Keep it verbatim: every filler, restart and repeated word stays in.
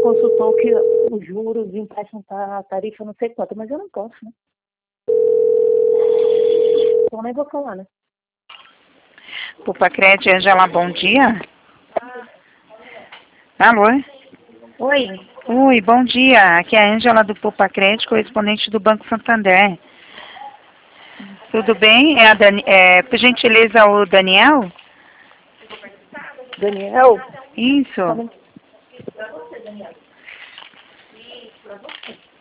consultou que os juros de empréstimo tá a tarifa não sei quanto, mas eu não posso, né? Então nem vou falar, né? Pupacred, Angela, bom dia. Alô? Oi, Oi, bom dia. Aqui é a Angela do Pupacred, correspondente do Banco Santander. Tudo bem? É, a Dani... é por gentileza, o Daniel? Daniel. Isso. Tá bom.